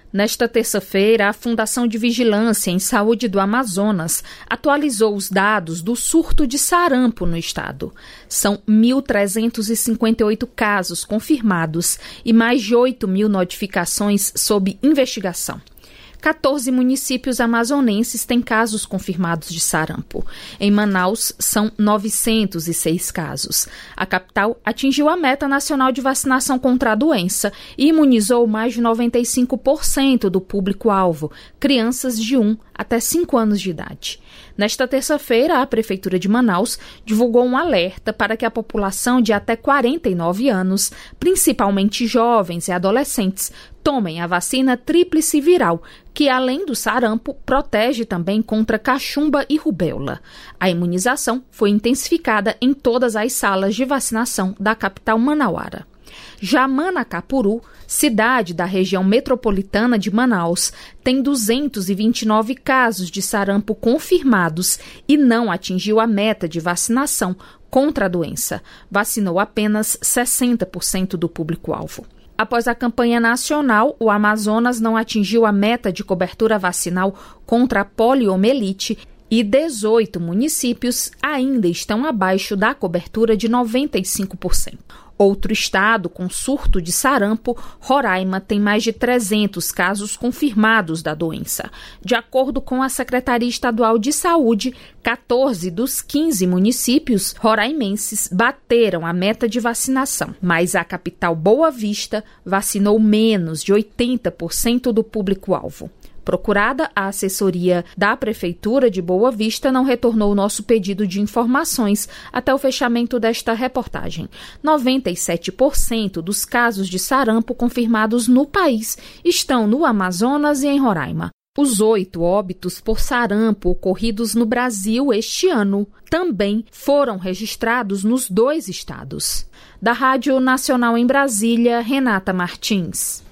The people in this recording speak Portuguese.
Nesta terça-feira, a Fundação de Vigilância em Saúde do Amazonas atualizou os dados do surto de sarampo no estado. São 1.358 casos confirmados e mais de 8.000 notificações sob investigação. 14 municípios amazonenses têm casos confirmados de sarampo. Em Manaus, são 906 casos. A capital atingiu a meta nacional de vacinação contra a doença e imunizou mais de 95% do público-alvo, crianças de 1 até 5 anos de idade. Nesta terça-feira, a Prefeitura de Manaus divulgou um alerta para que a população de até 49 anos, principalmente jovens e adolescentes, tomem a vacina tríplice viral, que além do sarampo, protege também contra cachumba e rubéola. A imunização foi intensificada em todas as salas de vacinação da capital manauara. Já Manacapuru, cidade da região metropolitana de Manaus, tem 229 casos de sarampo confirmados e não atingiu a meta de vacinação contra a doença. Vacinou apenas 60% do público-alvo. Após a campanha nacional, o Amazonas não atingiu a meta de cobertura vacinal contra a poliomielite e 18 municípios ainda estão abaixo da cobertura de 95%. Outro estado com surto de sarampo, Roraima, tem mais de 300 casos confirmados da doença. De acordo com a Secretaria Estadual de Saúde, 14 dos 15 municípios roraimenses bateram a meta de vacinação, mas a capital Boa Vista vacinou menos de 80% do público-alvo. Procurada, a assessoria da Prefeitura de Boa Vista não retornou o nosso pedido de informações até o fechamento desta reportagem. 97% dos casos de sarampo confirmados no país estão no Amazonas e em Roraima. Os 8 óbitos por sarampo ocorridos no Brasil este ano também foram registrados nos 2 estados. Da Rádio Nacional em Brasília, Renata Martins.